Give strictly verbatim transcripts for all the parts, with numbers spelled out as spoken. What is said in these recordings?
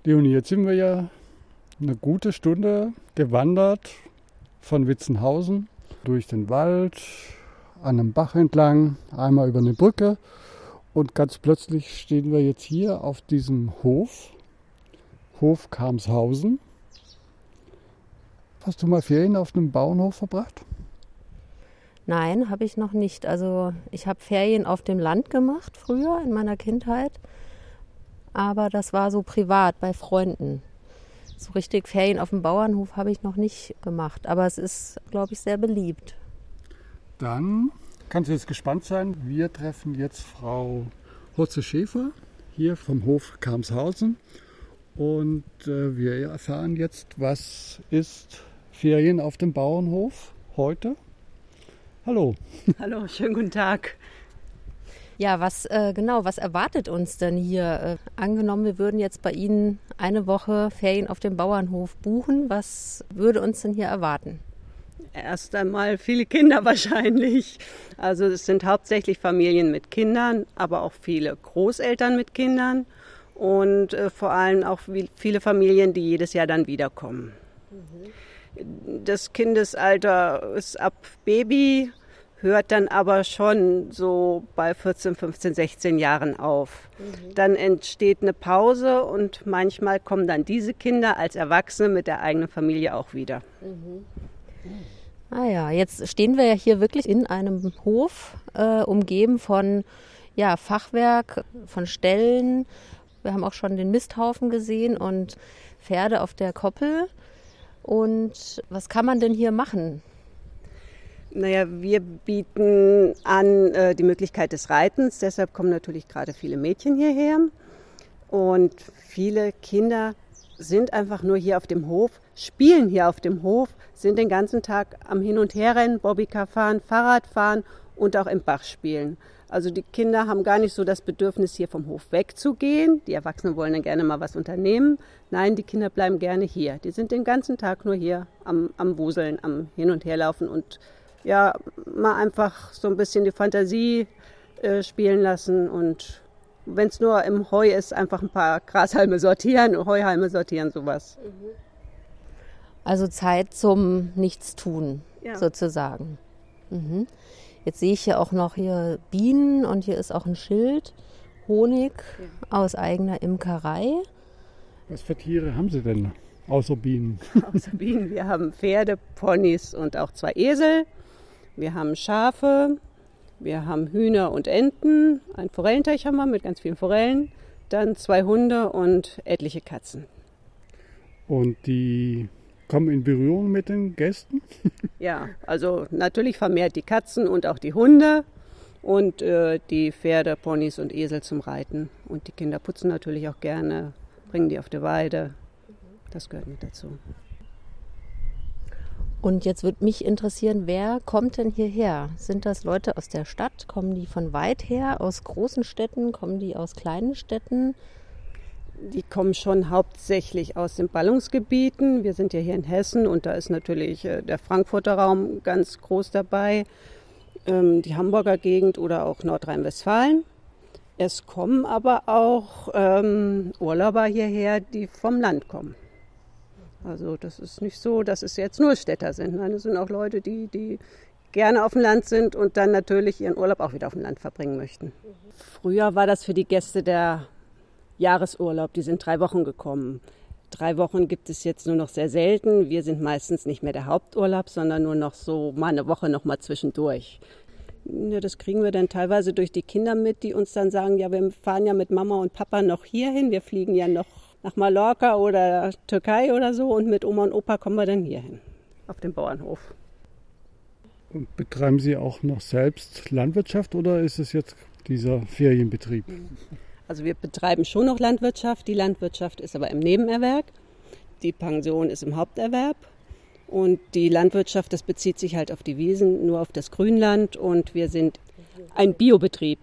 Leonie, jetzt sind wir ja eine gute Stunde gewandert von Witzenhausen durch den Wald, an einem Bach entlang, einmal über eine Brücke und ganz plötzlich stehen wir jetzt hier auf diesem Hof, Hof Karmshausen. Hast du mal Ferien auf einem Bauernhof verbracht? Nein, habe ich noch nicht. Also ich habe Ferien auf dem Land gemacht früher in meiner Kindheit, aber das war so privat bei Freunden. So richtig Ferien auf dem Bauernhof habe ich noch nicht gemacht, aber es ist, glaube ich, sehr beliebt. Dann kannst du jetzt gespannt sein. Wir treffen jetzt Frau Hotze-Schäfer hier vom Hof Karmshausen und äh, wir erfahren jetzt, was ist Ferien auf dem Bauernhof heute. Hallo. Hallo, schönen guten Tag. Ja, was äh, genau, was erwartet uns denn hier? Äh, angenommen, wir würden jetzt bei Ihnen eine Woche Ferien auf dem Bauernhof buchen. Was würde uns denn hier erwarten? Erst einmal viele Kinder wahrscheinlich. Also es sind hauptsächlich Familien mit Kindern, aber auch viele Großeltern mit Kindern und äh, vor allem auch viele Familien, die jedes Jahr dann wiederkommen. Mhm. Das Kindesalter ist ab Baby, hört dann aber schon so bei vierzehn, fünfzehn, sechzehn Jahren auf. Mhm. Dann entsteht eine Pause und manchmal kommen dann diese Kinder als Erwachsene mit der eigenen Familie auch wieder. Mhm. Ah ja, jetzt stehen wir ja hier wirklich in einem Hof, äh, umgeben von ja, Fachwerk, von Ställen. Wir haben auch schon den Misthaufen gesehen und Pferde auf der Koppel. Und was kann man denn hier machen? Naja, wir bieten an äh, die Möglichkeit des Reitens. Deshalb kommen natürlich gerade viele Mädchen hierher. Und viele Kinder sind einfach nur hier auf dem Hof, spielen hier auf dem Hof, sind den ganzen Tag am Hin- und Herrennen, Bobbycar fahren, Fahrrad fahren und auch im Bach spielen. Also die Kinder haben gar nicht so das Bedürfnis, hier vom Hof wegzugehen. Die Erwachsenen wollen dann gerne mal was unternehmen. Nein, die Kinder bleiben gerne hier. Die sind den ganzen Tag nur hier am, am Wuseln, am Hin- und Herlaufen und ja, mal einfach so ein bisschen die Fantasie äh, spielen lassen und wenn es nur im Heu ist, einfach ein paar Grashalme sortieren, Heuhalme sortieren, sowas. Also Zeit zum Nichtstun, ja. sozusagen. Mhm. Jetzt sehe ich hier auch noch hier Bienen und hier ist auch ein Schild, Honig ja. aus eigener Imkerei. Was für Tiere haben Sie denn außer Bienen? Außer Bienen, wir haben Pferde, Ponys und auch zwei Esel. Wir haben Schafe. Wir haben Hühner und Enten, einen Forellenteich haben wir mit ganz vielen Forellen, dann zwei Hunde und etliche Katzen. Und die kommen in Berührung mit den Gästen? Ja, also natürlich vermehrt die Katzen und auch die Hunde und äh, die Pferde, Ponys und Esel zum Reiten. Und die Kinder putzen natürlich auch gerne, bringen die auf die Weide. Das gehört mit dazu. Und jetzt würde mich interessieren, wer kommt denn hierher? Sind das Leute aus der Stadt? Kommen die von weit her, aus großen Städten? Kommen die aus kleinen Städten? Die kommen schon hauptsächlich aus den Ballungsgebieten. Wir sind ja hier in Hessen und da ist natürlich der Frankfurter Raum ganz groß dabei, die Hamburger Gegend oder auch Nordrhein-Westfalen. Es kommen aber auch ähm, Urlauber hierher, die vom Land kommen. Also das ist nicht so, dass es jetzt nur Städter sind. Nein, es sind auch Leute, die, die gerne auf dem Land sind und dann natürlich ihren Urlaub auch wieder auf dem Land verbringen möchten. Mhm. Früher war das für die Gäste der Jahresurlaub. Die sind drei Wochen gekommen. Drei Wochen gibt es jetzt nur noch sehr selten. Wir sind meistens nicht mehr der Haupturlaub, sondern nur noch so mal eine Woche noch mal zwischendurch. Ja, das kriegen wir dann teilweise durch die Kinder mit, die uns dann sagen, ja, wir fahren ja mit Mama und Papa noch hierhin. Wir fliegen ja noch nach Mallorca oder Türkei oder so und mit Oma und Opa kommen wir dann hierhin, auf den Bauernhof. Und betreiben Sie auch noch selbst Landwirtschaft oder ist es jetzt dieser Ferienbetrieb? Also wir betreiben schon noch Landwirtschaft, die Landwirtschaft ist aber im Nebenerwerb, die Pension ist im Haupterwerb und die Landwirtschaft, das bezieht sich halt auf die Wiesen, nur auf das Grünland und wir sind ein Biobetrieb.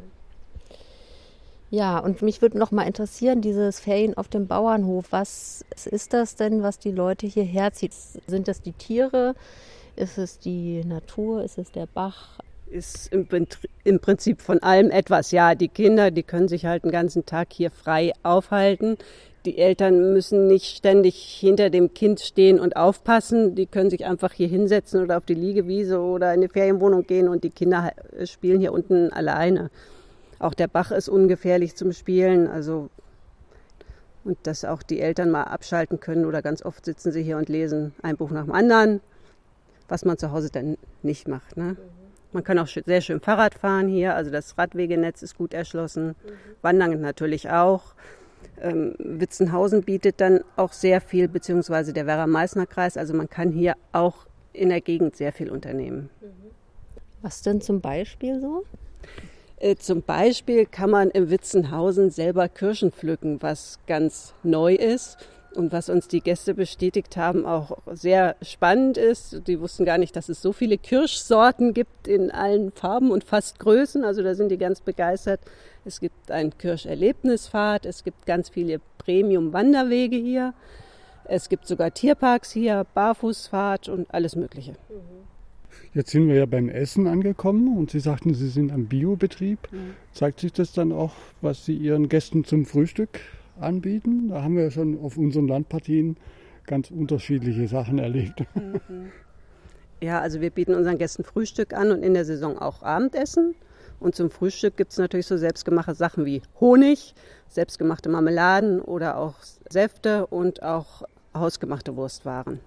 Ja, und mich würde noch mal interessieren, dieses Ferien auf dem Bauernhof, was ist das denn, was die Leute hierher zieht? Sind das die Tiere? Ist es die Natur? Ist es der Bach? Ist im, im Prinzip von allem etwas. Ja, die Kinder, die können sich halt den ganzen Tag hier frei aufhalten. Die Eltern müssen nicht ständig hinter dem Kind stehen und aufpassen. Die können sich einfach hier hinsetzen oder auf die Liegewiese oder in die Ferienwohnung gehen und die Kinder spielen hier unten alleine. Auch der Bach ist ungefährlich zum Spielen. Also, und dass auch die Eltern mal abschalten können oder ganz oft sitzen sie hier und lesen ein Buch nach dem anderen, was man zu Hause dann nicht macht. Ne? Man kann auch sehr schön Fahrrad fahren hier, also das Radwegenetz ist gut erschlossen, mhm. Wandern natürlich auch. Ähm, Witzenhausen bietet dann auch sehr viel, beziehungsweise der Werra-Meißner-Kreis, also man kann hier auch in der Gegend sehr viel unternehmen. Was denn zum Beispiel so? Äh, zum Beispiel kann man im Witzenhausen selber Kirschen pflücken, was ganz neu ist. Und was uns die Gäste bestätigt haben, auch sehr spannend ist. Die wussten gar nicht, dass es so viele Kirschsorten gibt in allen Farben und fast Größen. Also da sind die ganz begeistert. Es gibt einen Kirscherlebnispfad, es gibt ganz viele Premium-Wanderwege hier. Es gibt sogar Tierparks hier, Barfußfahrt und alles Mögliche. Jetzt sind wir ja beim Essen angekommen und Sie sagten, Sie sind am Biobetrieb. Mhm. Zeigt sich das dann auch, was Sie Ihren Gästen zum Frühstück anbieten? Da haben wir ja schon auf unseren Landpartien ganz unterschiedliche Sachen erlebt. Ja, also wir bieten unseren Gästen Frühstück an und in der Saison auch Abendessen. Und zum Frühstück gibt es natürlich so selbstgemachte Sachen wie Honig, selbstgemachte Marmeladen oder auch Säfte und auch hausgemachte Wurstwaren.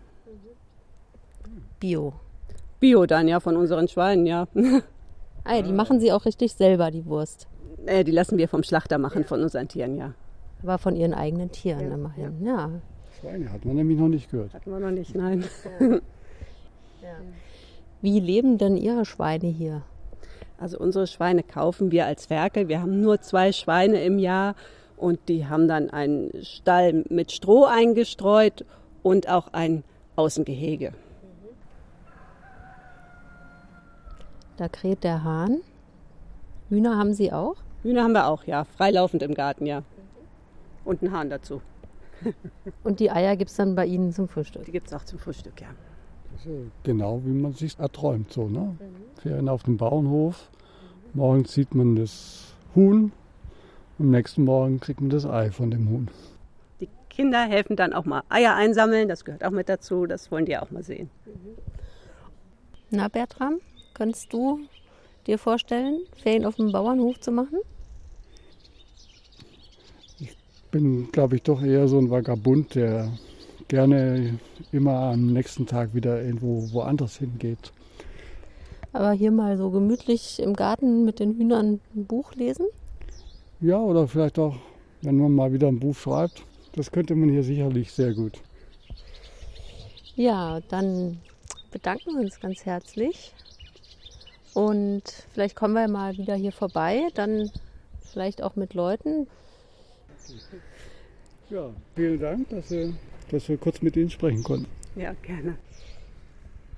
Bio. Bio dann, ja, von unseren Schweinen, ja. Ah ja, die machen Sie auch richtig selber, die Wurst? Äh, die lassen wir vom Schlachter machen, von unseren Tieren, ja. Aber von Ihren eigenen Tieren ja, immerhin, ja. ja. Schweine hat man nämlich noch nicht gehört. Hatten wir noch nicht, nein. Ja. Ja. Wie leben denn Ihre Schweine hier? Also unsere Schweine kaufen wir als Ferkel. Wir haben nur zwei Schweine im Jahr und die haben dann einen Stall mit Stroh eingestreut und auch ein Außengehege. Da kräht der Hahn. Hühner haben Sie auch? Hühner haben wir auch, ja. Freilaufend im Garten, ja. Und einen Hahn dazu. Und die Eier gibt es dann bei Ihnen zum Frühstück? Die gibt es auch zum Frühstück, ja. Das ist ja genau, wie man sich erträumt, so, ne? Mhm. Ferien auf dem Bauernhof. Mhm. Morgens sieht man das Huhn. Am nächsten Morgen kriegt man das Ei von dem Huhn. Die Kinder helfen dann auch mal Eier einsammeln. Das gehört auch mit dazu. Das wollen die auch mal sehen. Mhm. Na, Bertram, kannst du dir vorstellen, Ferien auf dem Bauernhof zu machen? Ich bin, glaube ich, doch eher so ein Vagabund, der gerne immer am nächsten Tag wieder irgendwo woanders hingeht. Aber hier mal so gemütlich im Garten mit den Hühnern ein Buch lesen? Ja, oder vielleicht auch, wenn man mal wieder ein Buch schreibt. Das könnte man hier sicherlich sehr gut. Ja, dann bedanken wir uns ganz herzlich. Und vielleicht kommen wir mal wieder hier vorbei, dann vielleicht auch mit Leuten. Ja, vielen Dank, dass wir, dass wir kurz mit Ihnen sprechen konnten. Ja, gerne.